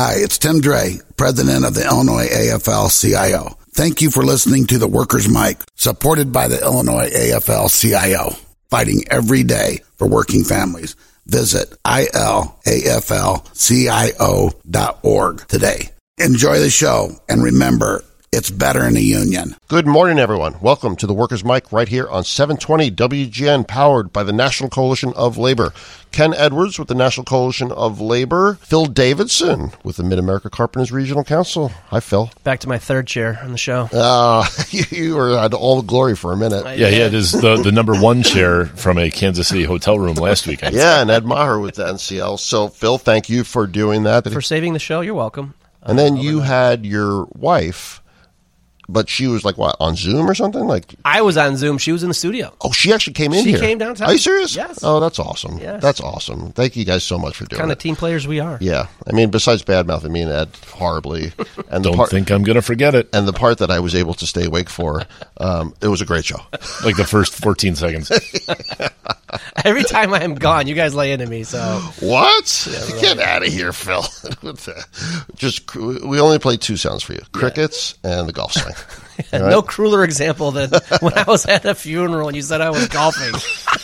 Hi, it's Tim Dre, president of the Illinois AFL-CIO. Thank you for listening to the Workers' Mic, supported by the Illinois AFL-CIO, fighting every day for working families. Visit ilaflcio.org today. Enjoy the show, and remember, it's better in a union. Good morning, everyone. Welcome to the Workers' Mic right here on 720 WGN, powered by the National Coalition of Labor. Ken Edwards with the National Coalition of Labor. Phil Davidson with the Mid-America Carpenters Regional Council. Hi, Phil. Back to my third chair on the show. You had all the glory for a minute. Yeah, he had the number one chair from a Kansas City hotel room last weekend. Yeah, and Ed Maher with the NCL. So, Phil, thank you for doing that. For saving the show, you're welcome. And then you had your wife... But she was like, what, on Zoom or something? Like I was on Zoom. She was in the studio. Oh, she actually came in here. She came downtown. Are you serious? Yes. Oh, that's awesome. Yes. That's awesome. Thank you guys so much for doing it. Kind of team players we are. Yeah. I mean, besides bad-mouthing me and Ed horribly. And Don't think I'm going to forget it. And the part that I was able to stay awake for, it was a great show. Like the first 14 seconds. Every time I'm gone, you guys lay into me. So what? Yeah, right. Get out of here, Phil. We only played two sounds for you: crickets and the golf swing. Right? No crueler example than when I was at a funeral and you said I was golfing.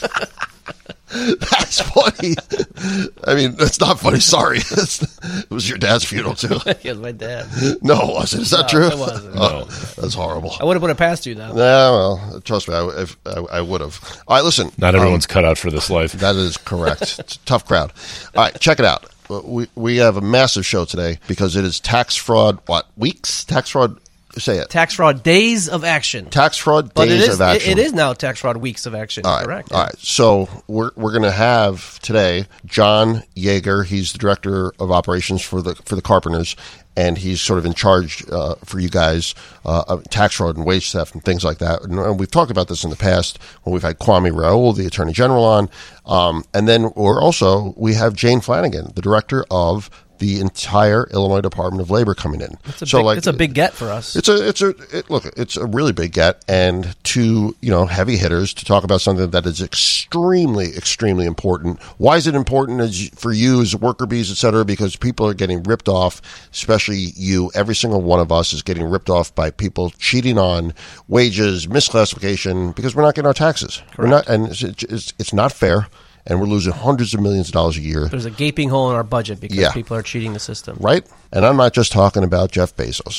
That's funny. I mean, that's not funny. Sorry. It was your dad's funeral, too. It was my dad. No, it wasn't. Is that true? It wasn't. Oh, that's horrible. I would have put it past you, though. Yeah, well, trust me, I would have. All right, listen. Not everyone's cut out for this life. That is correct. It's a tough crowd. All right, check it out. We have a massive show today because it is tax fraud, weeks? Tax fraud, say it. Tax fraud days of action. Tax fraud days of action. It is now tax fraud weeks of action. All right, correct. All right. So we're going to have today John Yeager. He's the director of operations for the Carpenters, and he's sort of in charge for you guys of tax fraud and wage theft and things like that. And we've talked about this in the past when we've had Kwame Raoul, the Attorney General, on. And then we have Jane Flanagan, the director of the entire Illinois Department of Labor, coming in. It's a big get for us. It's a really big get, and two heavy hitters to talk about something that is extremely, extremely important. Why is it important for you as worker bees, et cetera? Because people are getting ripped off, especially you. Every single one of us is getting ripped off by people cheating on wages, misclassification, because we're not getting our taxes. Correct. We're not, and it's not fair. And we're losing hundreds of millions of dollars a year. There's a gaping hole in our budget because people are cheating the system. Right? And I'm not just talking about Jeff Bezos.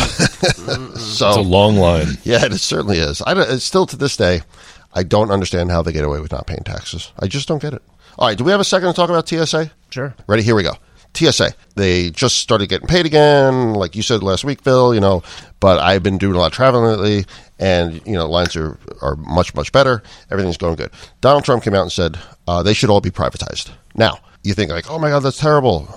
So, it's a long line. Yeah, it certainly is. It's still to this day, I don't understand how they get away with not paying taxes. I just don't get it. All right, do we have a second to talk about TSA? Sure. Ready? Here we go. TSA. They just started getting paid again, like you said last week, Phil, but I've been doing a lot of traveling lately, and, lines are much, much better. Everything's going good. Donald Trump came out and said they should all be privatized. Now, you think like, oh my God, that's terrible.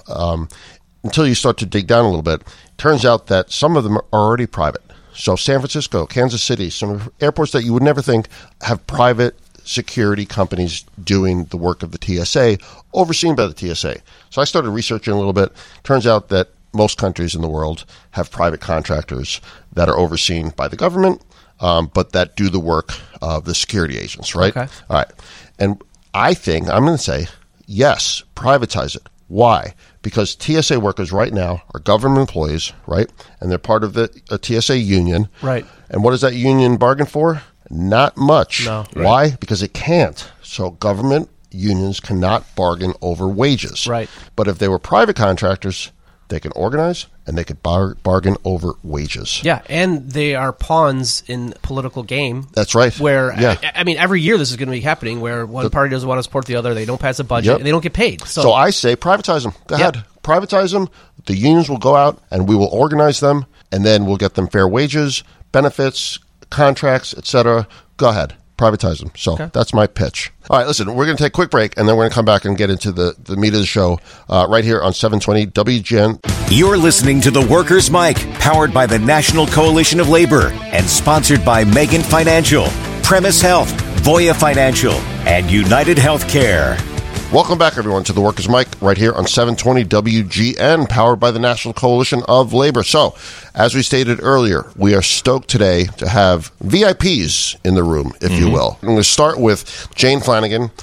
Until you start to dig down a little bit, turns out that some of them are already private. So San Francisco, Kansas City, some airports that you would never think have private security companies doing the work of the TSA, overseen by the TSA. So I started researching a little bit. Turns out that most countries in the world have private contractors that are overseen by the government, but that do the work of the security agents, right? Okay. All right. And I think, I'm going to say, yes, privatize it. Why? Because TSA workers right now are government employees, right? And they're part of the TSA union. Right. And what does that union bargain for? Not much. No. Why? Because it can't. So government unions cannot bargain over wages. Right. But if they were private contractors, they can organize and they could bargain over wages. Yeah, and they are pawns in political game. That's right. Where, yeah. I mean, every year this is going to be happening where one party doesn't want to support the other, they don't pass a budget, and they don't get paid. So I say privatize them. Go ahead. Privatize them. The unions will go out and we will organize them, and then we'll get them fair wages, benefits, contracts, etc. Go ahead. Privatize them. So that's my pitch. All right, listen, we're going to take a quick break, and then we're going to come back and get into the meat of the show right here on 720 WGN. You're listening to The Workers' Mic, powered by the National Coalition of Labor and sponsored by Megan Financial, Premise Health, Voya Financial, and United Healthcare. Welcome back, everyone, to The Workers' Mic right here on 720 WGN, powered by the National Coalition of Labor. So, as we stated earlier, we are stoked today to have VIPs in the room, if you will. I'm going to start with Jane Flanagan,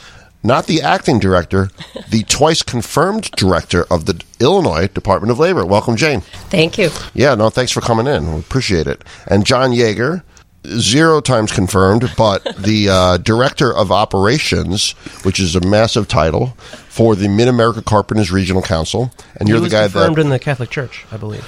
not the acting director, the twice confirmed director of the Illinois Department of Labor. Welcome, Jane. Thank you. Yeah, no, thanks for coming in. We appreciate it. And John Yeager, 0 times confirmed, but the Director of Operations, which is a massive title, for the Mid-America Carpenters Regional Council. And you're the guy confirmed in the Catholic Church, I believe.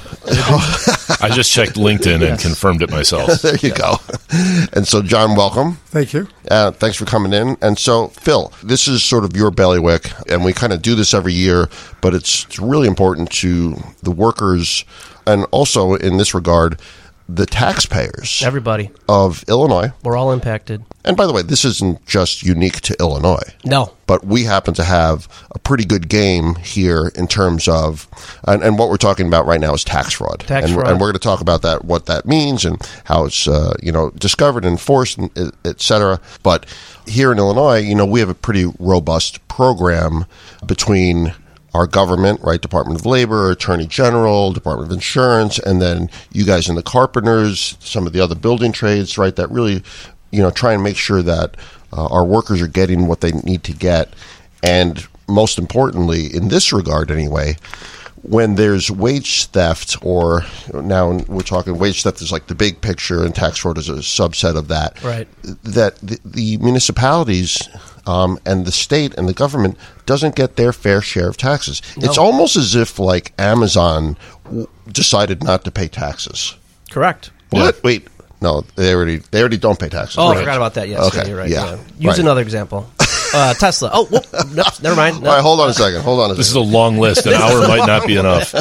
I just checked LinkedIn and confirmed it myself. There you go. And so, John, welcome. Thank you. Thanks for coming in. And so, Phil, this is sort of your bailiwick, and we kind of do this every year, but it's really important to the workers, and also in this regard, the taxpayers. Everybody. Of Illinois. We're all impacted. And by the way, this isn't just unique to Illinois. No. But we happen to have a pretty good game here in terms of, and what we're talking about right now is tax fraud. Tax fraud. And we're going to talk about that, what that means and how it's, discovered and enforced, and et cetera. But here in Illinois, we have a pretty robust program between our government, right, Department of Labor, Attorney General, Department of Insurance, and then you guys in the carpenters, some of the other building trades, right, that really, try and make sure that our workers are getting what they need to get. And most importantly, in this regard anyway, when there's wage theft, or now we're talking wage theft is like the big picture and tax fraud is a subset of that, right? That the municipalities and the state and the government doesn't get their fair share of taxes. No. It's almost as if like Amazon decided not to pay taxes. Correct. What? Yeah. Wait. No, they already don't pay taxes. Oh, right. I forgot about that. Yes, okay. You're right. Yeah. Use another example. Tesla. Oh, whoop, nope, never mind. No. All right, hold on a second. This is a long list. An hour might not be enough.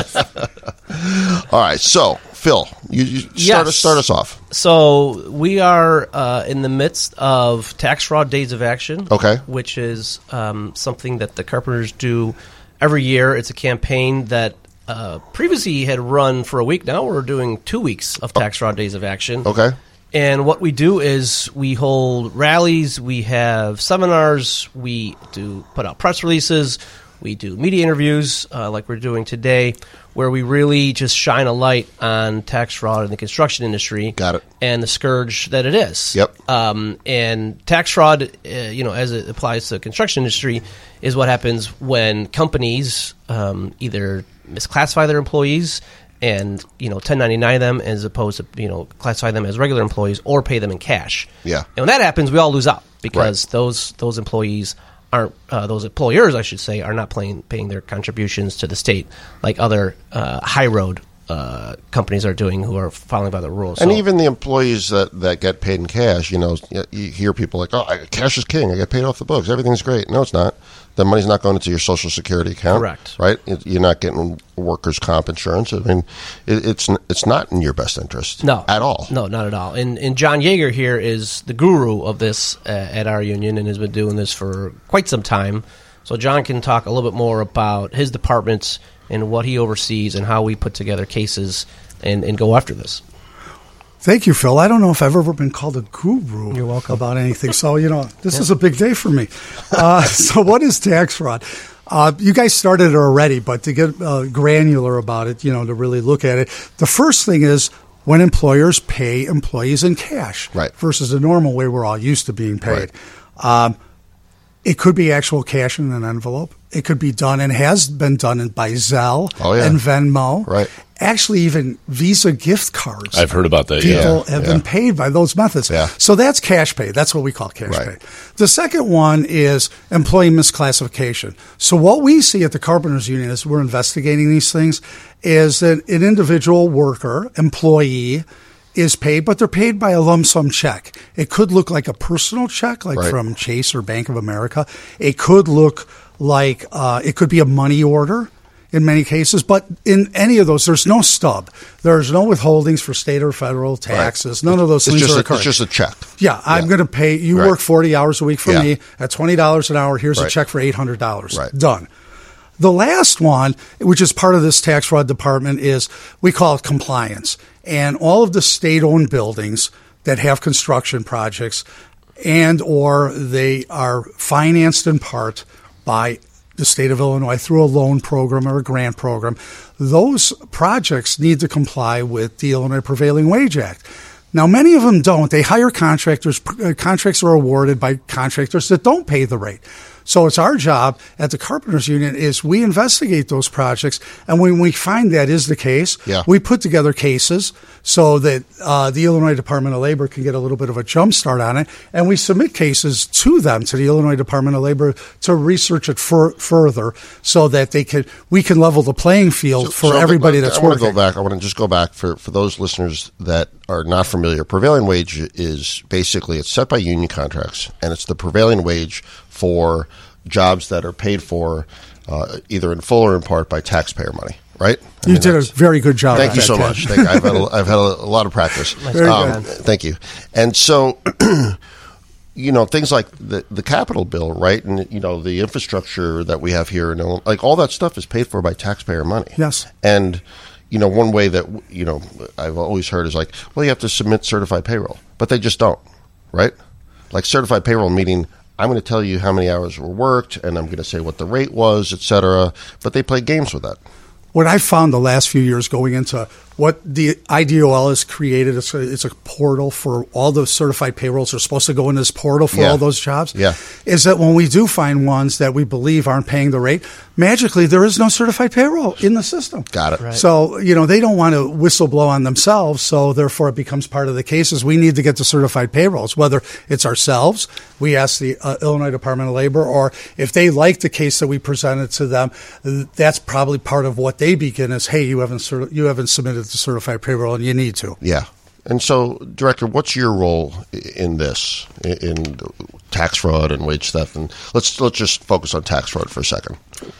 All right, so Phil, you start us off. So we are in the midst of Tax Fraud Days of Action. Okay. Which is something that the carpenters do every year. It's a campaign that previously had run for a week. Now we're doing 2 weeks of Tax Fraud Days of Action. Okay. And what we do is we hold rallies, we have seminars, we do put out press releases, we do media interviews like we're doing today, where we really just shine a light on tax fraud in the construction industry. Got it. And the scourge that it is. Yep. And tax fraud, as it applies to the construction industry, is what happens when companies either misclassify their employees and 1099 them as opposed to classify them as regular employees or pay them in cash. Yeah. And when that happens, we all lose out because those employees aren't those employers, I should say, are not paying their contributions to the state like other high road companies are doing who are following by the rules. And even the employees that get paid in cash, you hear people like, cash is king. I get paid off the books. Everything's great. No, it's not. The money's not going into your Social Security account. Correct. Right? You're not getting workers' comp insurance. I mean, it's not in your best interest. No. At all. No, not at all. And John Yeager here is the guru of this at our union and has been doing this for quite some time. So John can talk a little bit more about his departments and what he oversees and how we put together cases and go after this. Thank you, Phil. I don't know if I've ever been called a guru You're welcome. about anything. So, this is a big day for me. So what is tax fraud? You guys started it already, but to get granular about it, to really look at it, the first thing is when employers pay employees in cash versus the normal way we're all used to being paid. Right. It could be actual cash in an envelope. It could be done and has been done by Zelle and Venmo. Right. Actually, even Visa gift cards. I've heard about that. People have been paid by those methods. Yeah. So that's cash pay. That's what we call cash pay. The second one is employee misclassification. So what we see at the Carpenters Union as we're investigating these things is that an individual worker, employee, is paid, but they're paid by a lump sum check. It could look like a personal check, like from Chase or Bank of America. It could look like it could be a money order in many cases, but in any of those, there's no stub. There's no withholdings for state or federal taxes. None of those things are occurring. It's just a check. Yeah, I'm going to pay. You work 40 hours a week for me at $20 an hour. Here's a check for $800. Done. The last one, which is part of this tax fraud department, is we call it compliance. And all of the state-owned buildings that have construction projects and or they are financed in part by the state of Illinois through a loan program or a grant program, those projects need to comply with the Illinois Prevailing Wage Act. Now, many of them don't. They hire contractors. Contracts are awarded by contractors that don't pay the rate. So it's our job at the Carpenters Union is we investigate those projects, and when we find that is the case, we put together cases so that the Illinois Department of Labor can get a little bit of a jump start on it, and we submit cases to them, to the Illinois Department of Labor, to research it further so that we can level the playing field for everybody that's working. I want to just go back for those listeners that are not familiar. Prevailing wage is basically, it's set by union contracts, and it's the prevailing wage for jobs that are paid for either in full or in part by taxpayer money, right? You did a very good job. Thank you so much. I've had a lot of practice. Thank you. And so, things like the capital bill, right? And, the infrastructure that we have here, like all that stuff is paid for by taxpayer money. Yes. And, one way that, I've always heard is like, well, you have to submit certified payroll, but they just don't, right? Like certified payroll meaning I'm going to tell you how many hours were worked and I'm going to say what the rate was, et cetera, but they play games with that. What I found the last few years going into what the IDOL has created, it's a portal for all those certified payrolls are supposed to go in this portal for all those jobs, is that when we do find ones that we believe aren't paying the rate, magically there is no certified payroll in the system. Got it. Right. So, they don't want to whistleblow on themselves, so therefore it becomes part of the cases. We need to get the certified payrolls, whether it's ourselves, we ask the Illinois Department of Labor, or if they like the case that we presented to them, that's probably part of what they begin is, hey, you haven't submitted the certified payroll and you need to. Yeah. And so, Director, what's your role in this, in tax fraud and wage theft? And let's just focus on tax fraud for a second.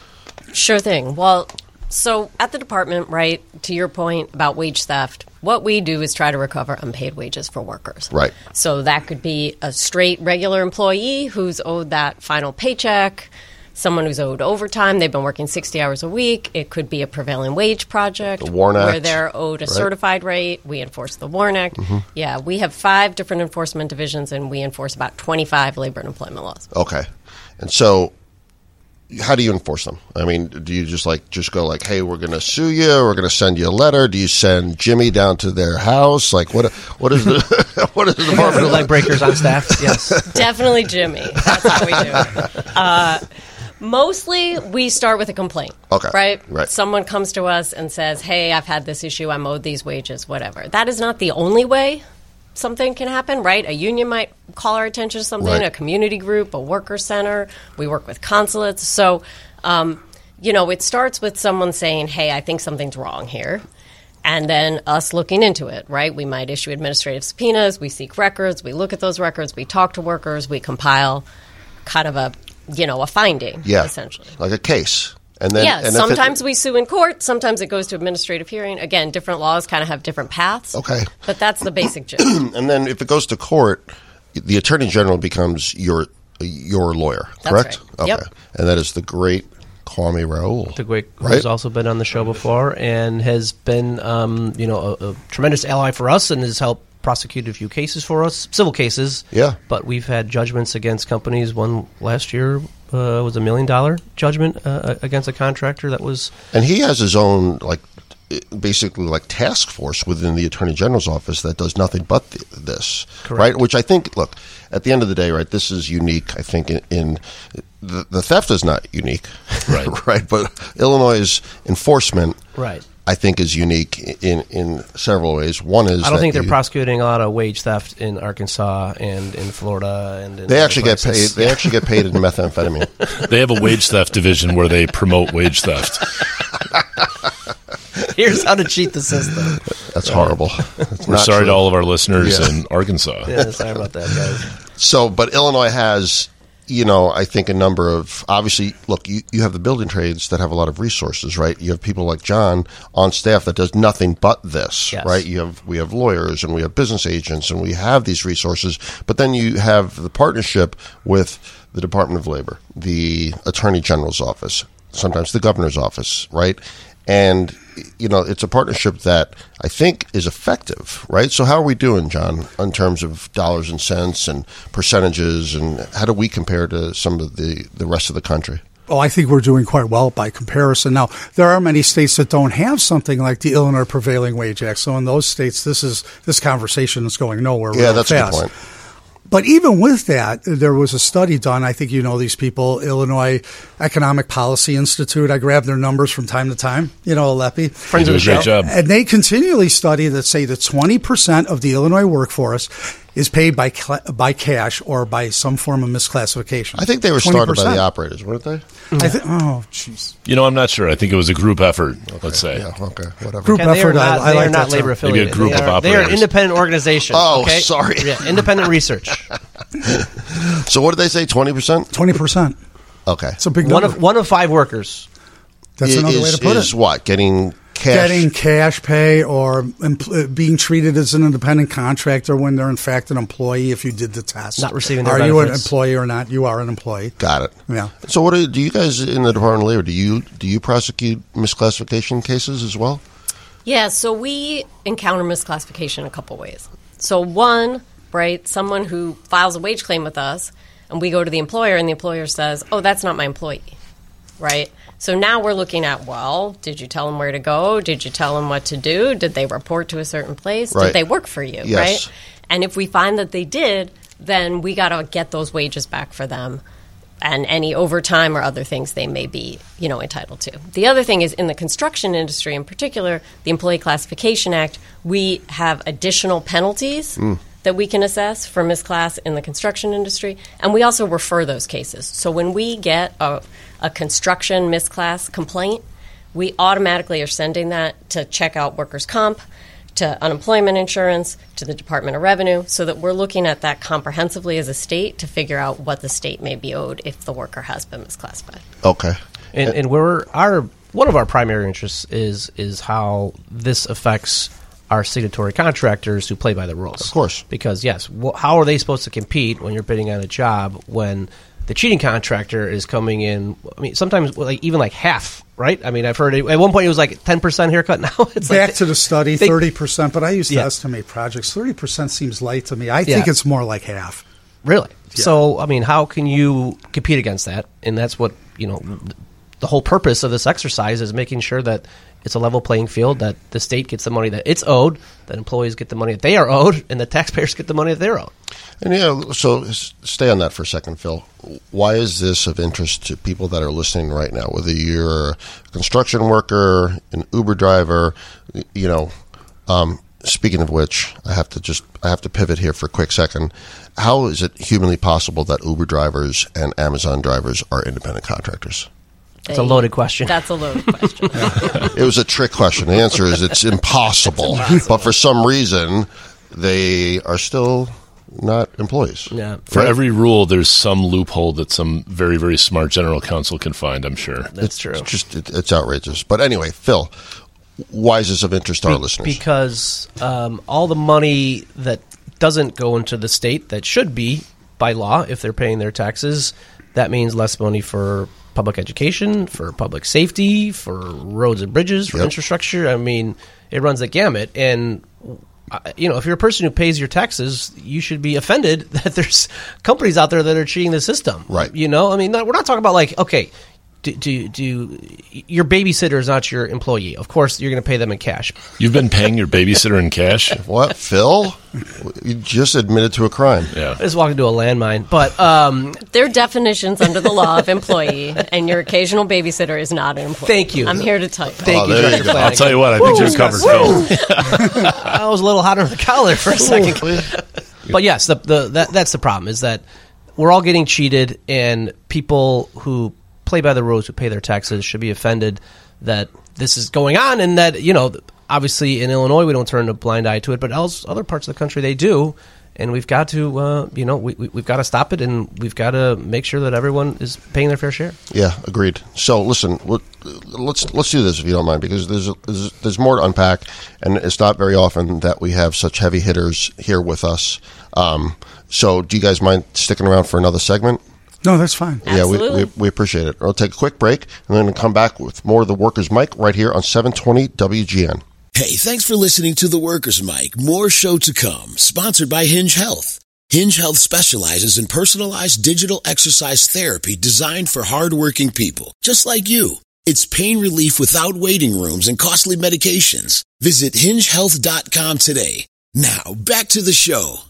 Sure thing. Well, so at the department, right, to your point about wage theft, what we do is try to recover unpaid wages for workers. Right. So that could be a straight regular employee who's owed that final paycheck, someone who's owed overtime, they've been working 60 hours a week. It could be a prevailing wage project the WARN Act, where they're owed a certified rate. We enforce the WARN Act. Mm-hmm. Yeah, we have 5 different enforcement divisions, and we enforce about 25 labor and employment laws. Okay. And so how do you enforce them? I mean, do you just go like, hey, we're going to sue you, we're going to send you a letter? Do you send Jimmy down to their house? Like, what is the what is the department of leg breakers on staff? Yes, definitely Jimmy. That's how we do it. Mostly, we start with a complaint. Okay. Right. Someone comes to us and says, "Hey, I've had this issue. I'm owed these wages. Whatever." That is not the only way something can happen, right? A union might call our attention to something, a community group, a worker center. We work with consulates. So, it starts with someone saying, hey, I think something's wrong here. And then us looking into it, right? We might issue administrative subpoenas. We seek records. We look at those records. We talk to workers. We compile kind of a finding, essentially. Like a case. And then, sometimes we sue in court. Sometimes it goes to administrative hearing. Again, different laws kind of have different paths. Okay. But that's the basic gist. And then if it goes to court, the Attorney General becomes your lawyer, correct? That's right. Okay. Yep. And that is the great Kwame Raoul. The great, who's also been on the show before and has been, a tremendous ally for us and has helped prosecute a few cases for us, civil cases. Yeah. But we've had judgments against companies. One last year was $1 million judgment against a contractor that was. And he has his own, basically task force within the Attorney General's office that does nothing but this. Correct. Right? Which I think, look, at the end of the day, right, this is unique, I think, in the theft is not unique. Right. Right? But Illinois' enforcement. Right. I think is unique in several ways. One is I don't think they're prosecuting a lot of wage theft in Arkansas and in Florida and they actually get paid. They actually get paid in methamphetamine. They have a wage theft division where they promote wage theft. Here's how to cheat the system. That's horrible. We're sorry to all of our listeners in Arkansas. Yeah, sorry about that, guys. So, but Illinois has, I think a number of, obviously, look, you have the building trades that have a lot of resources, right? You have people like John on staff that does nothing but this, right? We have lawyers and we have business agents and we have these resources, but then you have the partnership with the Department of Labor, the Attorney General's office, sometimes the governor's office, right? And, it's a partnership that I think is effective, right? So how are we doing, John, in terms of dollars and cents and percentages, and how do we compare to some of the rest of the country? Oh, I think we're doing quite well by comparison. Now, there are many states that don't have something like the Illinois Prevailing Wage Act. So in those states, this conversation is going nowhere. Yeah, that's fast. a good point. But even with that, there was a study done. I think you know these people, Illinois Economic Policy Institute. I grab their numbers from time to time. You know, Alepi. Friends They of do the a great show. job. And they continually study that say that 20% of the Illinois workforce is paid by cash or by some form of misclassification. I think they were started by 20%. the operators, weren't they? Oh, jeez. I'm not sure. I think it was a group effort, let's say. Yeah, okay, whatever. Group And they are effort, not, I they like are not that labor term. affiliated. Maybe a group they of are an operators. independent organization. Oh, okay? sorry. Yeah, independent research. So what did they say, 20%? 20%. Okay. It's a big One number. of 5 workers. That's another way to put is it. what? Getting cash? Getting cash pay or being treated as an independent contractor when they're in fact an employee if you did the test. Not receiving their Are you an benefits. employee or not? You are an employee. Got it. Yeah. So what do you guys in the Department of Labor, do you prosecute misclassification cases as well? Yeah, so we encounter misclassification a couple ways. So one, right, someone who files a wage claim with us, and we go to the employer, and the employer says, oh, that's not my employee, right? So now we're looking at, well, did you tell them where to go? Did you tell them what to do? Did they report to a certain place? Right. Did they work for you, Yes. right? And if we find that they did, then we got to get those wages back for them and any overtime or other things they may be, entitled to. The other thing is in the construction industry in particular, the Employee Classification Act, we have additional penalties that we can assess for misclass in the construction industry, and we also refer those cases. So when we get a construction misclass complaint, we automatically are sending that to check out workers' comp, to unemployment insurance, to the Department of Revenue, so that we're looking at that comprehensively as a state to figure out what the state may be owed if the worker has been misclassified. Okay. And one of our primary interests is how this affects our signatory contractors who play by the rules. Of course. Because, yes, how are they supposed to compete when you're bidding on a job when the cheating contractor is coming in, sometimes even half, right? I've heard at one point it was 10% haircut. Now it's Back to the study, 30%, but I used to Yeah. estimate projects. 30% seems light to me. I think Yeah. it's more like half. Really? Yeah. So, how can you compete against that? And that's what, the whole purpose of this exercise is making sure that it's a level playing field, that the state gets the money that it's owed, that employees get the money that they are owed, and the taxpayers get the money that they're owed. And so stay on that for a second, Phil. Why is this of interest to people that are listening right now? Whether you're a construction worker, an Uber driver, speaking of which, I have to pivot here for a quick second. How is it humanly possible that Uber drivers and Amazon drivers are independent contractors? That's a loaded question. That's a loaded question. It was a trick question. The answer is it's impossible. But for some reason, they are still not employees. Yeah. For every rule, there's some loophole that some very, very smart general counsel can find, I'm sure. That's true. It's outrageous. But anyway, Phil, why is this of interest to our listeners? Because all the money that doesn't go into the state that should be by law if they're paying their taxes, that means less money for public education, for public safety, for roads and bridges, for infrastructure. It runs the gamut. And, if you're a person who pays your taxes, you should be offended that there's companies out there that are cheating the system. Right. We're not talking about okay, do your babysitter is not your employee. Of course, you're going to pay them in cash. You've been paying your babysitter in cash? What, Phil? You just admitted to a crime. Yeah. I just walked into a landmine. But There are definitions under the law of employee, and your occasional babysitter is not an employee. Thank you. I'm here to tell you. Thank you, there you Dr. go. Flanagan. I'll tell you what, I think you're covered, Phil. I was a little hot under the collar for a second. But yes, that's the problem, is that we're all getting cheated, and people who play by the rules, who pay their taxes, should be offended that this is going on, and that, obviously in Illinois we don't turn a blind eye to it, but other parts of the country they do, and we've got to, we've got to stop it, and we've got to make sure that everyone is paying their fair share. Yeah, agreed. So listen, let's do this if you don't mind, because there's more to unpack, and it's not very often that we have such heavy hitters here with us. So do you guys mind sticking around for another segment? No, that's fine. Absolutely. Yeah, we appreciate it. We'll take a quick break, and then we'll come back with more of the Workers' Mic right here on 720 WGN. Hey, thanks for listening to The Workers' Mic. More show to come, sponsored by Hinge Health. Hinge Health specializes in personalized digital exercise therapy designed for hardworking people, just like you. It's pain relief without waiting rooms and costly medications. Visit hingehealth.com today. Now, back to the show.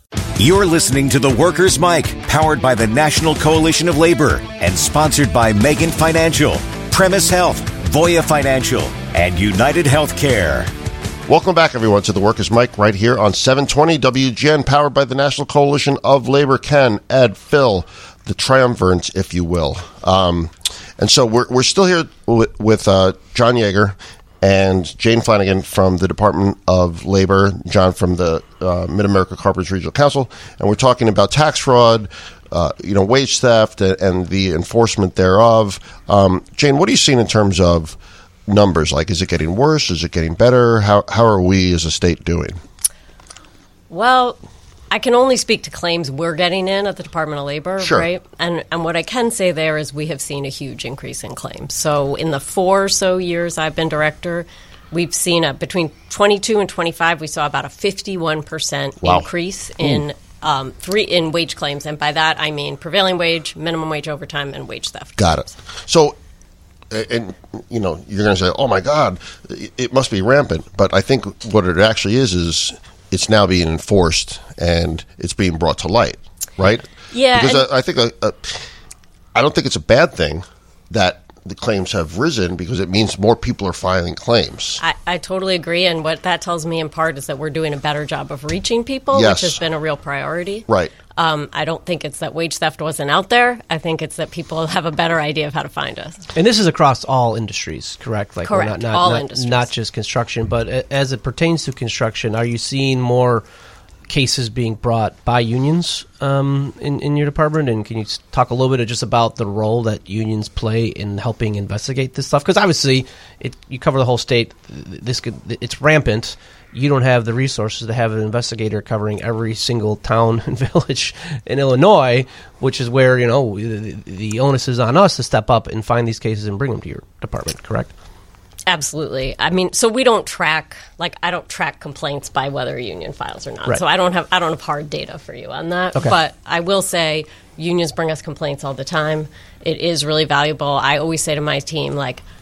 You're listening to The Workers' Mic, powered by the National Coalition of Labor and sponsored by Megan Financial, Premise Health, Voya Financial, and United Healthcare. Welcome back, everyone, to The Workers' Mic right here on 720 WGN, powered by the National Coalition of Labor. Ken, Ed, Phil, the triumvirate, if you will. And so we're still here with John Yeager and Jane Flanagan from the Department of Labor, John from the Mid-America Carpenters Regional Council, and we're talking about tax fraud, wage theft, and the enforcement thereof. Jane, what are you seeing in terms of numbers? Like, is it getting worse? Is it getting better? How are we as a state doing? Well, I can only speak to claims we're getting in at the Department of Labor, sure. Right? And what I can say there is we have seen a huge increase in claims. So in the 4 or so years I've been director, we've seen between 22 and 25, we saw about a 51% increase in wage claims. And by that, I mean prevailing wage, minimum wage overtime, and wage theft. Got it. So, and you're going to say, oh my God, it must be rampant. But I think what it actually is it's now being enforced and it's being brought to light, right? Yeah. Because I think I don't think it's a bad thing that the claims have risen, because it means more people are filing claims. I totally agree. And what that tells me in part is that we're doing a better job of reaching people, yes. which has been a real priority. Right. I don't think it's that wage theft wasn't out there. I think it's that people have a better idea of how to find us. And this is across all industries, correct? Like, correct. All industries. Not just construction. But as it pertains to construction, are you seeing more cases being brought by unions in your department? And can you talk a little bit just about the role that unions play in helping investigate this stuff? Because obviously, you cover the whole state. It's rampant. You don't have the resources to have an investigator covering every single town and village in Illinois, which is where the onus is on us to step up and find these cases and bring them to your department. Correct? Absolutely. I mean, so we don't track, I don't track complaints by whether a union files or not. Right. So I don't have hard data for you on that. Okay. But I will say unions bring us complaints all the time. It is really valuable. I always say to my team,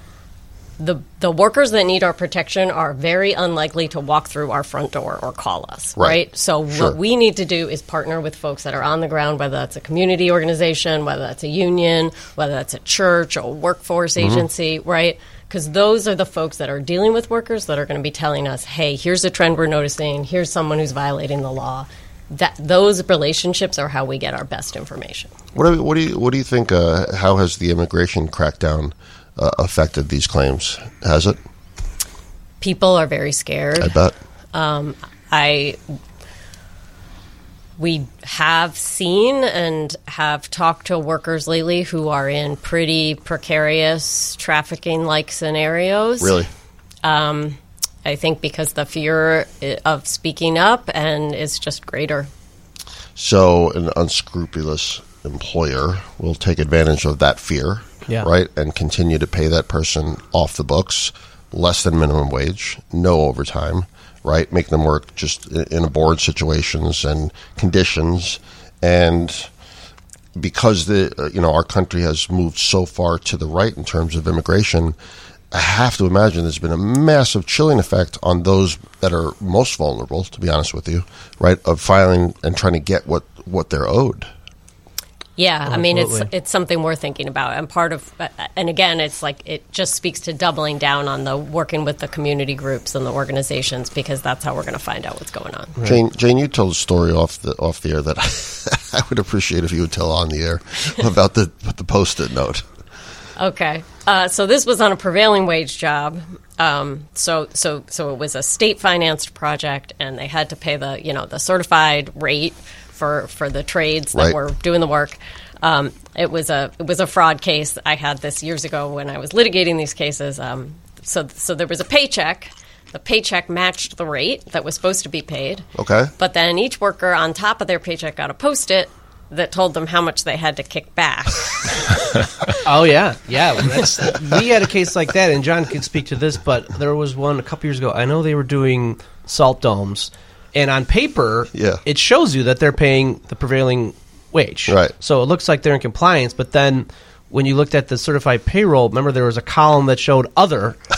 the workers that need our protection are very unlikely to walk through our front door or call us, right? So sure. What we need to do is partner with folks that are on the ground, whether that's a community organization, whether that's a union, whether that's a church or workforce agency, right? Because those are the folks that are dealing with workers that are going to be telling us, hey, here's a trend we're noticing, here's someone who's violating the law. Those relationships are how we get our best information. What do you think? How has the immigration crackdown affected these claims? Has it? People are very scared. I bet. We have seen and have talked to workers lately who are in pretty precarious trafficking-like scenarios. Really? I think because the fear of speaking up and is just greater. So an unscrupulous employer will take advantage of that fear, right, and continue to pay that person off the books, less than minimum wage, no overtime, right, make them work just in board situations and conditions. And because our country has moved so far to the right in terms of immigration, I have to imagine there's been a massive chilling effect on those that are most vulnerable, to be honest with you, right, of filing and trying to get what they're owed. Yeah, I mean, it's something we're thinking about. And again, it's it just speaks to doubling down on the working with the community groups and the organizations, because that's how we're going to find out what's going on. Right. Jane, you told a story off the air that I would appreciate if you would tell on the air about the Post-it note. Okay, so this was on a prevailing wage job. So it was a state financed project, and they had to pay the certified rate for the trades that were doing the work. It was a fraud case. I had this years ago when I was litigating these cases. So there was a paycheck. The paycheck matched the rate that was supposed to be paid. Okay. But then each worker on top of their paycheck got a Post-it that told them how much they had to kick back. Oh, yeah. We had a case like that, and John can speak to this, but there was one a couple years ago. I know they were doing salt domes, and on paper, it shows you that they're paying the prevailing wage. Right. So it looks like they're in compliance, but then when you looked at the certified payroll, remember there was a column that showed other,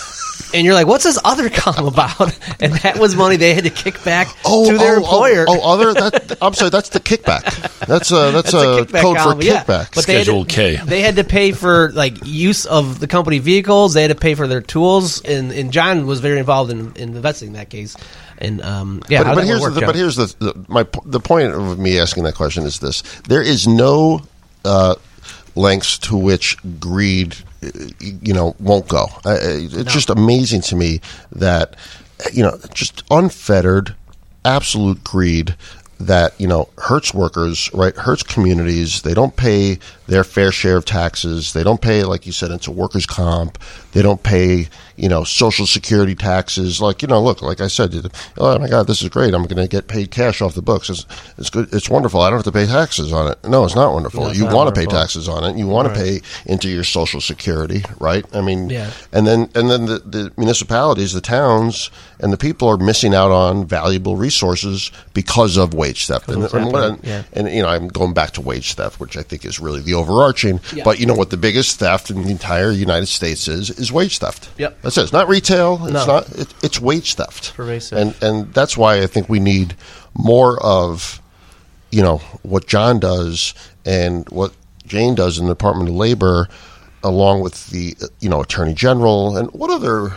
And you're like, what's this other column about? And that was money they had to kick back to their employer. I'm sorry, that's the kickback. That's a kickback code column, for kickback. But Schedule K. They had to pay for like use of the company vehicles. They had to pay for their tools, and John was very involved in investing in that case. And but here's the point of me asking that question is this: there is no lengths to which greed, won't go. It's just amazing to me that just unfettered, absolute greed that hurts workers, right? Hurts communities. They don't pay their fair share of taxes. They don't pay, like you said, into workers' comp. They don't pay, Social Security taxes. Like, look, like I said, oh my God, this is great. I'm going to get paid cash off the books. It's good. It's wonderful. I don't have to pay taxes on it. No, it's not wonderful. No, you want to pay taxes on it. You want to pay into your Social Security, right? I mean, and then the municipalities, the towns, and the people are missing out on valuable resources because of wage theft. And I'm going back to wage theft, which I think is really the overarching. Yeah. But you know what the biggest theft in the entire United States is wage theft. Yep. That's it. It's not retail. It's wage theft. Pervasive. And that's why I think we need more of, what John does and what Jane does in the Department of Labor, along with the, Attorney General, and what other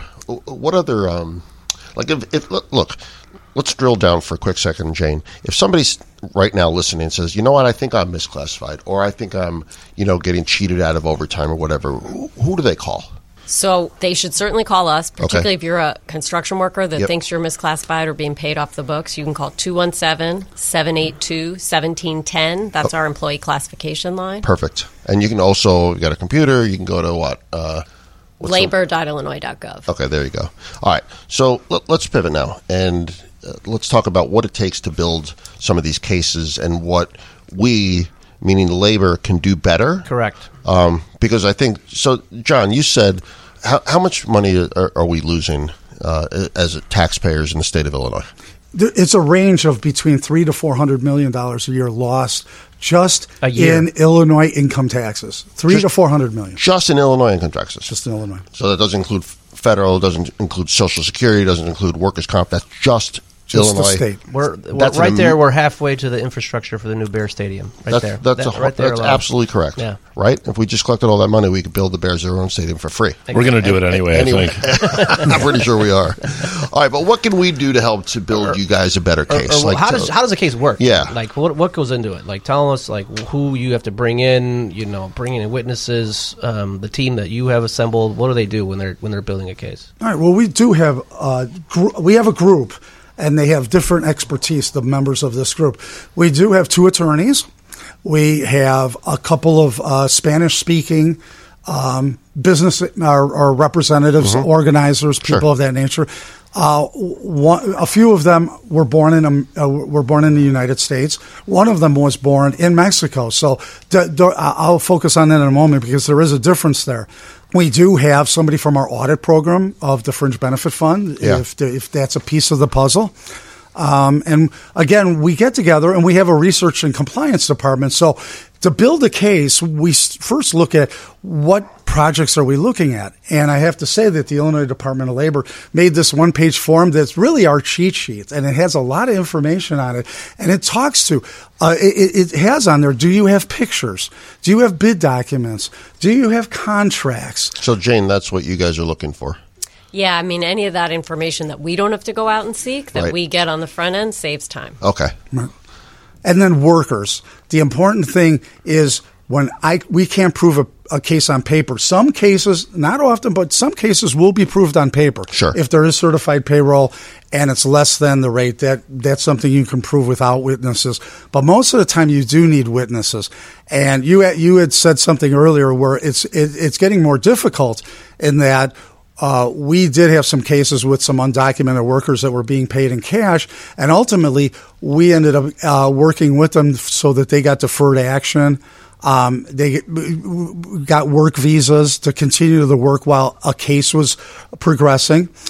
like if look, let's drill down for a quick second, Jane. If somebody's right now listening and says, you know what, I think I'm misclassified, or I think I'm, getting cheated out of overtime or whatever, who do they call? So they should certainly call us, particularly if you're a construction worker that thinks you're misclassified or being paid off the books. You can call 217-782-1710. That's our employee classification line. Perfect. And you can also, you got a computer, you can go to what? Labor.illinois.gov. Okay, there you go. All right. So let's pivot now, and let's talk about what it takes to build some of these cases and what we, meaning labor, can do better. Correct. Because I think, so John, you said, how much money are we losing as taxpayers in the state of Illinois? It's a range of between $300 to $400 million a year lost just in Illinois income taxes. $300 to $400 million. Just in Illinois income taxes. Just in Illinois. So that doesn't include federal, doesn't include Social Security, doesn't include workers' comp. That's just Illinois. The state. We're right there. We're halfway to the infrastructure for the new Bear Stadium. That's absolutely correct. Yeah. Right? If we just collected all that money, we could build the Bears their own stadium for free. We're going to do it anyway, I think. I'm pretty sure we are. All right, but what can we do to help to build you guys a better case? How does a case work? Yeah. Like, what goes into it? Like, tell us, like, who you have to bring in, bringing in witnesses, the team that you have assembled. What do they do when they're building a case? All right, well, we do have a group, and they have different expertise, the members of this group. We do have 2 attorneys. We have a couple of Spanish-speaking business or representatives, organizers, people of that nature. A few of them were born in the United States. One of them was born in Mexico. So I'll focus on that in a moment because there is a difference there. We do have somebody from our audit program of the Fringe Benefit Fund, if that's a piece of the puzzle. And again, we get together and we have a research and compliance department. So to build a case, we first look at what projects are we looking at. And I have to say that the Illinois Department of Labor made this one-page form that's really our cheat sheet, and it has a lot of information on it. And it talks to, it has on there, do you have pictures? Do you have bid documents? Do you have contracts? So, Jane, that's what you guys are looking for. Yeah, I mean, any of that information that we don't have to go out and seek, that we get on the front end, saves time. Okay. And then workers. The important thing is we can't prove a case on paper. Some cases, not often, but some cases will be proved on paper. Sure. If there is certified payroll and it's less than the rate, that's something you can prove without witnesses. But most of the time you do need witnesses. And you had said something earlier where it's getting more difficult in that we did have some cases with some undocumented workers that were being paid in cash, and ultimately we ended up working with them so that they got deferred action. They got work visas to continue to work while a case was progressing.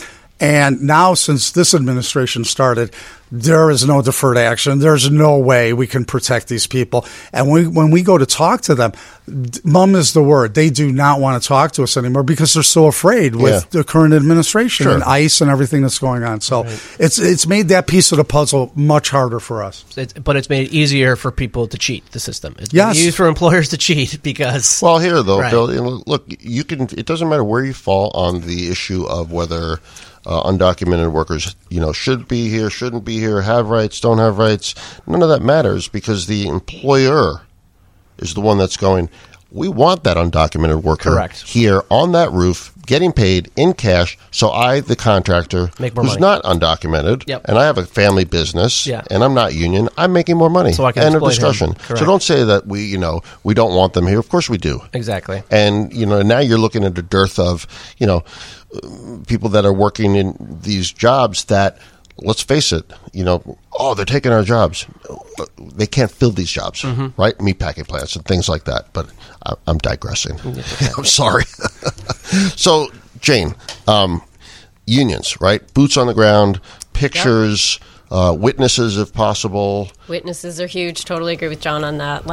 And now, since this administration started, there is no deferred action. There's no way we can protect these people. And when we go to talk to them, mum is the word. They do not want to talk to us anymore because they're so afraid with the current administration and ICE and everything that's going on. So it's made that piece of the puzzle much harder for us. But it's made it easier for people to cheat the system. It's Yes. easier for employers to cheat because... Well, here, though, Right. Bill, look, you can. It doesn't matter where you fall on the issue of whether undocumented workers, should be here, shouldn't be here, have rights, don't have rights. None of that matters because the employer is the one that's going, we want that undocumented worker Correct. here on that roof, getting paid in cash, so I, the contractor, Make more who's money. not undocumented, Yep. and I have a family business, Yeah. and I'm not union, I'm making more money. So I can End of exploit him. discussion. Correct. So don't say that we don't want them here. Of course we do. Exactly. And, now you're looking at a dearth of, people that are working in these jobs that, let's face it, they're taking our jobs. They can't fill these jobs, right? Meatpacking plants and things like that. But I'm digressing. I'm sorry. So, Jane, unions, right? Boots on the ground, pictures, witnesses if possible. Witnesses are huge. Totally agree with John on that.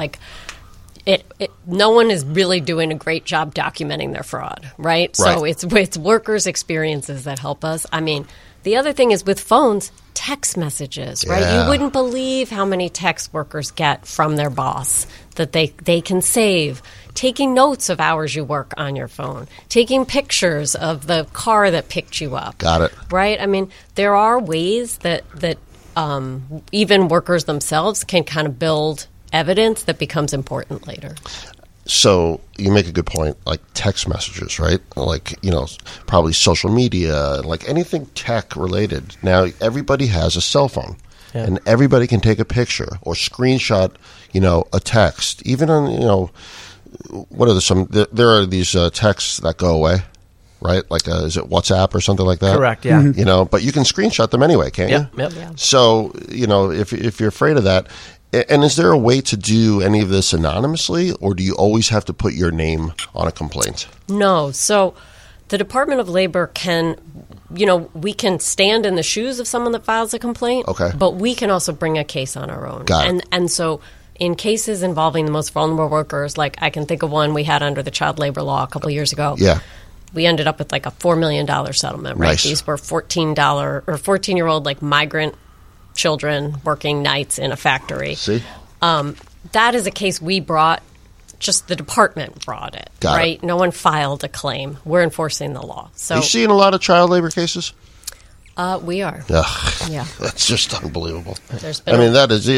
No one is really doing a great job documenting their fraud, right? So it's workers' experiences that help us. I mean, the other thing is with phones, text messages, right? Yeah. You wouldn't believe how many text workers get from their boss that they can save. Taking notes of hours you work on your phone. Taking pictures of the car that picked you up. Got it. Right? I mean, there are ways that even workers themselves can kind of build evidence that becomes important later. So you make a good point, like text messages, right? Like, probably social media, like anything tech related. Now, everybody has a cell phone, and everybody can take a picture or screenshot, a text. Even on, there are these texts that go away, right? Like, is it WhatsApp or something like that? Correct, yeah. But you can screenshot them anyway, can't you? Yep. Yeah. So, if you're afraid of that, and is there a way to do any of this anonymously, or do you always have to put your name on a complaint? No. So the Department of Labor can, we can stand in the shoes of someone that files a complaint, Okay. but we can also bring a case on our own. Got it. And so in cases involving the most vulnerable workers, like I can think of one we had under the child labor law a couple of years ago. Yeah. We ended up with like a $4 million settlement, right? Nice. These were 14-year-old migrant children working nights in a factory. See? That is a case we brought. Just the department brought it, Got right? it. No one filed a claim. We're enforcing the law. So Are you seeing a lot of child labor cases? we are. Ugh, Yeah. that's just unbelievable. There's been that is,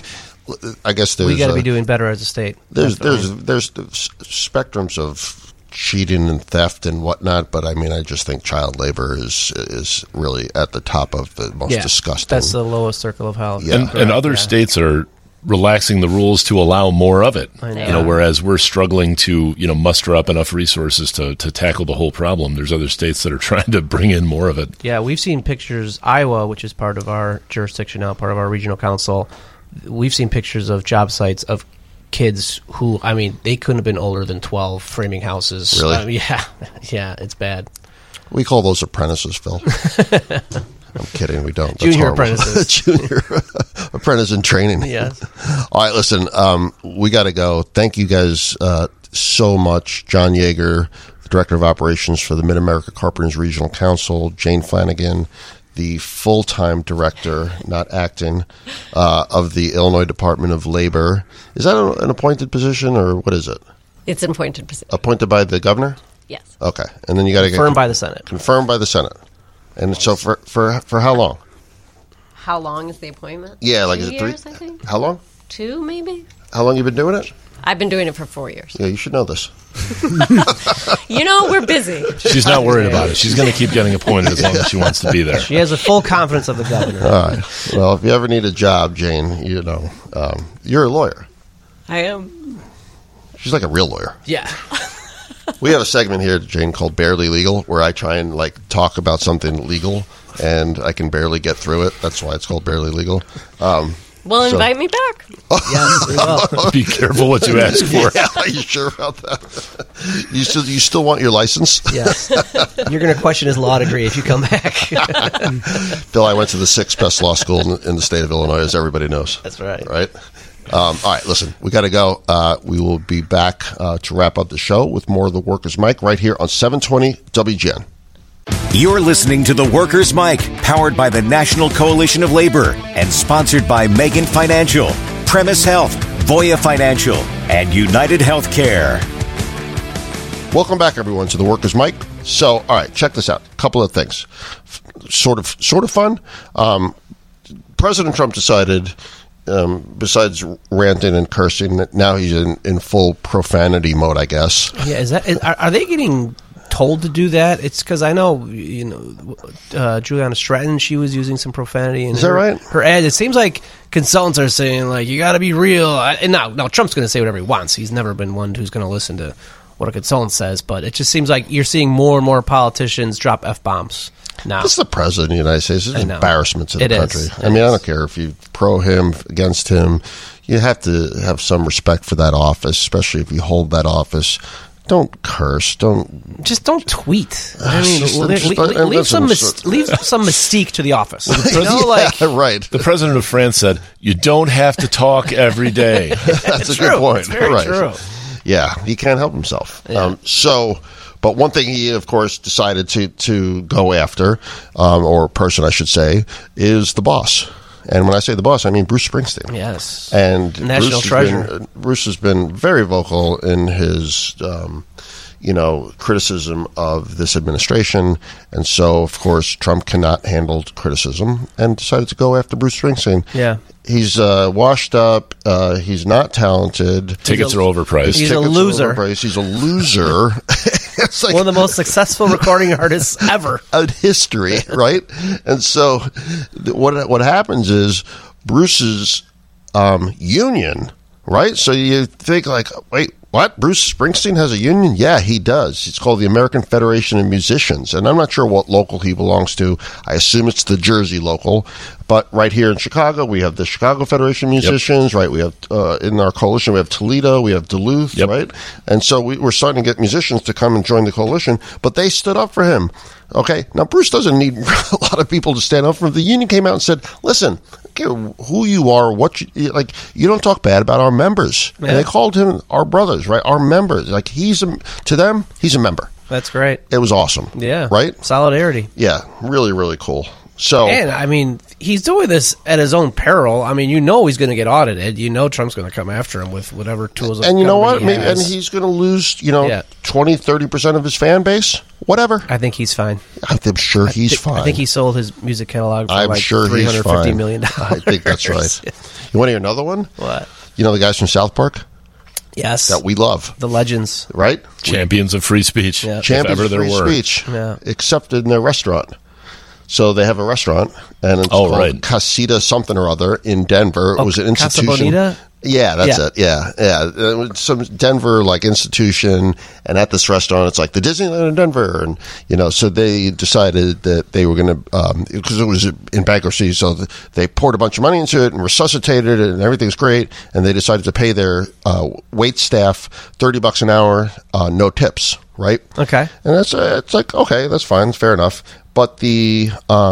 I guess there's... We got to be doing better as a state. There's Definitely. spectrums of cheating and theft and whatnot, but I just think child labor is really at the top of the most disgusting. That's the lowest circle of hell. Yeah. And other states are relaxing the rules to allow more of it. I know. Whereas we're struggling to muster up enough resources to tackle the whole problem. There's other states that are trying to bring in more of it. Yeah, we've seen pictures. Iowa, which is part of our jurisdiction now, part of our regional council, we've seen pictures of job sites of kids who, they couldn't have been older than 12, framing houses. Really? Yeah, it's bad. We call those apprentices, Phil. I'm kidding. We don't. That's Junior horrible. apprentices. Junior apprentice in training. Yes. All right, listen, we got to go. Thank you guys so much. John Yeager, the Director of Operations for the Mid-America Carpenters Regional Council, Jane Flanagan, the full-time director, not acting, of the Illinois Department of Labor. Is that an appointed position, or what is it? It's an appointed position. Appointed by the governor? Yes. Okay. And then you got to get... Confirmed by the Senate. Confirmed by the Senate. And so for how long? How long is the appointment? Yeah, like 2 is it 3? years, I think. How long? 2, maybe? How long you been doing it? I've been doing it for 4 years. Yeah, you should know this. We're busy. She's not worried about it. She's going to keep getting appointed as long as she wants to be there. She has the full confidence of the governor. All right. Well, if you ever need a job, Jane, you're a lawyer. I am. She's like a real lawyer. Yeah. We have a segment here, Jane, called Barely Legal, where I try and talk about something legal, and I can barely get through it. That's why it's called Barely Legal. Well, invite me back. Yes, we will. Be careful what you ask for. Yeah, are you sure about that? You still want your license? Yes. You're going to question his law degree if you come back. Bill, I went to the 6th best law school in the state of Illinois, as everybody knows. That's right. Right? All right, listen, we got to go. We will be back to wrap up the show with more of the Workers' Mic right here on 720 WGN. You're listening to The Workers' Mic, powered by the National Coalition of Labor and sponsored by Megan Financial, Premise Health, Voya Financial, and United Healthcare. Welcome back, everyone, to the Workers' Mic. So, all right, check this out. A couple of things. Sort of fun. President Trump decided, besides ranting and cursing, that now he's in full profanity mode, I guess. Yeah, are they getting told to do that? It's because I know, Juliana Stratton, she was using some profanity in her ad. It seems like consultants are saying, like, you got to be real. And now Trump's going to say whatever he wants. He's never been one who's going to listen to what a consultant says, but it just seems like you're seeing more and more politicians drop F-bombs now. This is the president of the United States. It's an embarrassment to the country. I don't care if you pro him, against him. You have to have some respect for that office, especially if you hold that office. Don't curse. Don't tweet. I mean, leave some mystique to the office. Right. The president of France said, "You don't have to talk every day." That's a good point. It's very true. Yeah, he can't help himself. Yeah. But one thing he, of course, decided to go after, or person I should say, is the boss. And when I say the boss, I mean Bruce Springsteen. Yes. And national treasure. Bruce has been very vocal in his, criticism of this administration. And so, of course, Trump cannot handle criticism and decided to go after Bruce Springsteen. Yeah. He's washed up. He's not talented. Tickets are overpriced. He's a loser. He's a loser. It's like one of the most successful recording artists ever in history, right? And so, what happens is Bruce's union, right? So you think like, wait, what? Bruce Springsteen has a union? Yeah, he does. It's called the American Federation of Musicians, and I'm not sure what local he belongs to. I assume it's the Jersey local. But right here in Chicago, we have the Chicago Federation of Musicians, right? We have, in our coalition, we have Toledo, we have Duluth, right? And so we're starting to get musicians to come and join the coalition, but they stood up for him. Okay, now Bruce doesn't need a lot of people to stand up for him. The union came out and said, listen, I don't care who you are, you don't talk bad about our members. Yeah. And they called him our brothers, right? Our members. Like, to them, he's a member. That's great. It was awesome. Yeah. Right? Solidarity. Yeah, really, really cool. So, and I mean, he's doing this at his own peril. I mean, he's going to get audited. Trump's going to come after him with whatever tools. And you know what? And he's going to lose, 20-30% of his fan base. Whatever. I think he's fine. I'm sure he's fine. I think he sold his music catalog for $350 million. I think that's right. You want to hear another one? What? You know the guys from South Park? Yes. That we love. The legends. Right? Champions of free speech. Yeah. Champions of free speech. Yeah. Except in their restaurant. So they have a restaurant, and it's called Casita something or other in Denver. It was an institution. Casa Bonita? Yeah, that's it. Yeah. Some Denver institution, and at this restaurant, it's like the Disneyland in Denver, and so they decided that they were going to because it was in bankruptcy, so they poured a bunch of money into it and resuscitated it, and everything's great, and they decided to pay their wait staff $30 an hour, no tips, right? Okay, and it's like okay, that's fine, it's fair enough, but the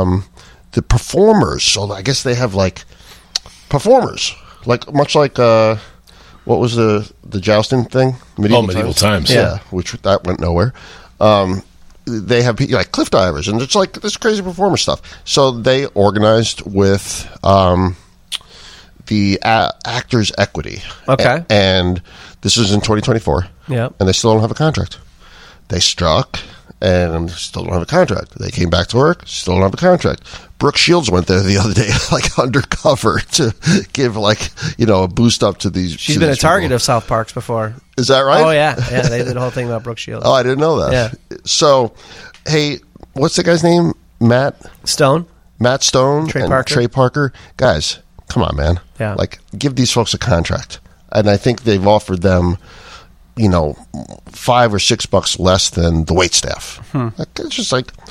performers, so I guess they have like performers. Like much like what was the jousting thing? Medieval Times. Yeah, which that went nowhere. They have like cliff divers, and it's like this crazy performer stuff. So they organized with the Actors Equity. Okay, and this is in 2024. Yeah, and they still don't have a contract. They struck and still don't have a contract. They came back to work, still don't have a contract. Brooke Shields went there the other day, like undercover, to give a boost up to these. She's been a target of South Park's before. Is that right? Oh yeah. They did a whole thing about Brooke Shields. Oh, I didn't know that. Yeah. So, hey, what's the guy's name? Matt Stone, Trey Parker. Guys, come on, man. Yeah. Like, give these folks a contract, and I think they've offered them, $5 or $6 less than the wait staff. Like, it's just like,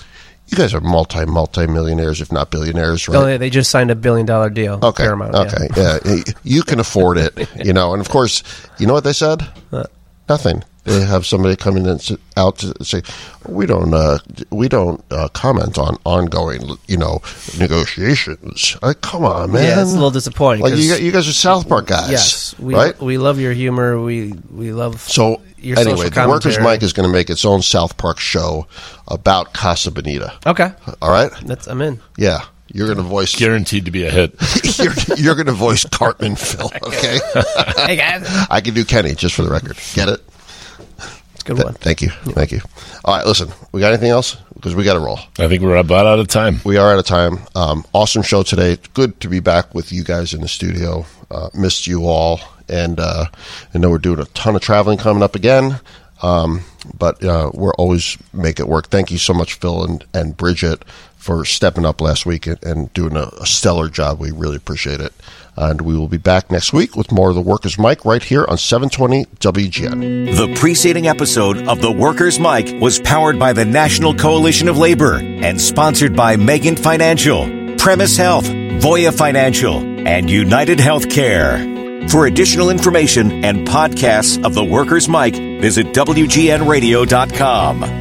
You guys are multi-millionaires, if not billionaires, right? Oh, yeah, they just signed $1 billion deal. Okay. Paramount, Okay. Yeah. You can afford it, And of course, you know what they said? Nothing. They have somebody coming in out to say, we don't comment on ongoing, negotiations. Come on, man. Yeah, it's a little disappointing. Like you guys are South Park guys. Yes, right? We love your humor. We love your anyway, social the Workers' commentary. Mic is going to make its own South Park show about Casa Bonita. Okay. All right? I'm in. Yeah. You're going to voice... Guaranteed to be a hit. you're going to voice Cartman Phil, okay? Hey, guys. I can do Kenny, just for the record. Get it? It's a good one. Thank you. Thank you. All right, listen. We got anything else? Because we got to roll. I think we're about out of time. We are out of time. Awesome show today. Good to be back with you guys in the studio. Missed you all. And I know we're doing a ton of traveling coming up again. But we'll always make it work. Thank you so much, Phil and Bridget, for stepping up last week and doing a stellar job. We really appreciate it. And we will be back next week with more of the Workers' Mic right here on 720 WGN. The preceding episode of The Workers' Mic was powered by the National Coalition of Labor and sponsored by Megan Financial, Premise Health, Voya Financial, and United Healthcare. For additional information and podcasts of The Workers' Mic, visit WGNradio.com.